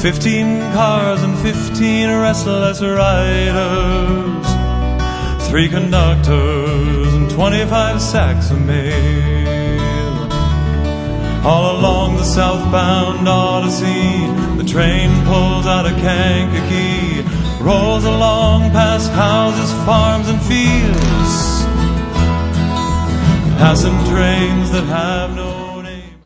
15 cars and 15 restless riders, 3 conductors and 25 sacks of mail. All along the southbound Odyssey, the train pulls out of Kankakee, rolls along past houses, farms, and fields, passing trains that have no